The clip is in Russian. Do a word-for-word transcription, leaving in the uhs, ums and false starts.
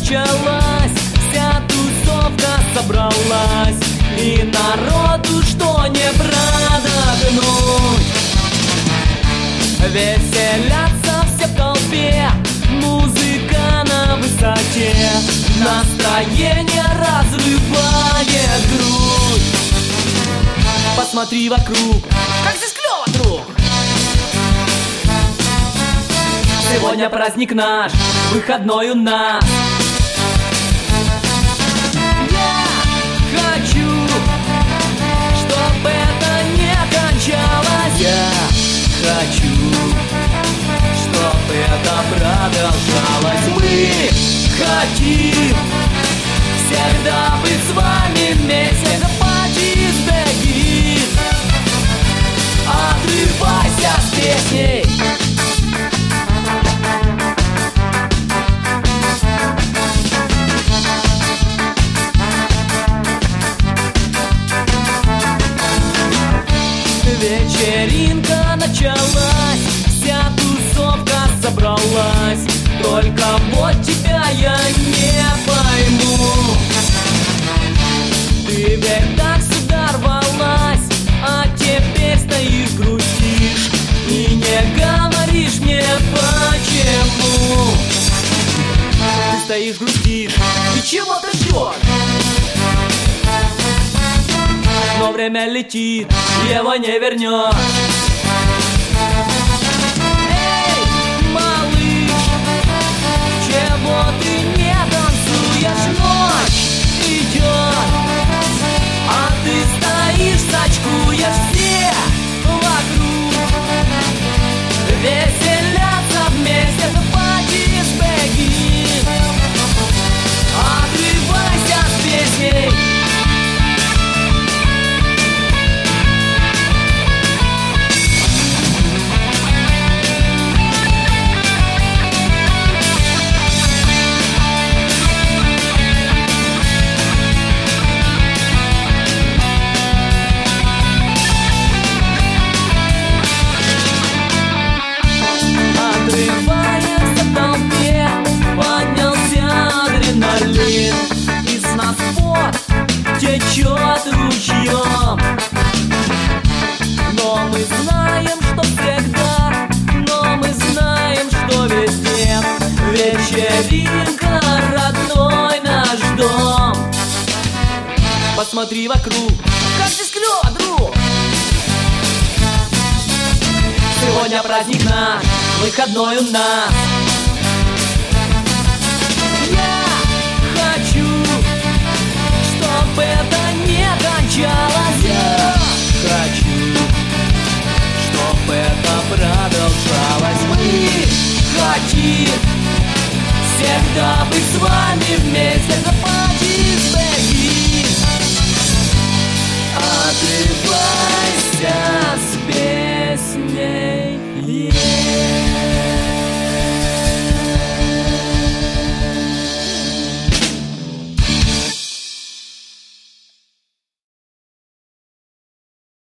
началась, вся тусовка собралась, и народу что не продохнуть. Веселятся все в толпе, музыка на высоте, настроение разрывает грудь. Посмотри вокруг, как здесь клёво, друг. Сегодня праздник наш, выходной у нас. Я хочу, чтобы это не кончалось. Я хочу, чтобы это продолжалось. Мы хотим всегда быть с вами вместе. Запати сбеги, отрывайся с песней. Вечеринка началась, вся тусовка собралась, только вот тебя я не пойму. Ты ведь так сюда рвалась, а теперь стоишь, грустишь и не говоришь мне почему. Ты стоишь, грустишь и чего ты ждешь? Но время летит, его не вернешь. Эй, малыш, чего ты не танцуешь? Ночь идет, а ты стоишь, сачкуешь. Все вокруг веселятся вместе. Запати сбеги, отрывайся с песней. Отрываясь в толпе, поднялся адреналин, из нас пот течет ручьем. Но мы знаем, что всегда, но мы знаем, что везде вечеринка, родной наш дом. Посмотри вокруг, как здесь клёво, друг. Сегодня праздник наш, выходной у нас. Я хочу, чтобы это не кончалось. Я хочу, чтобы это продолжалось. Мы хотим всегда быть с вами вместе.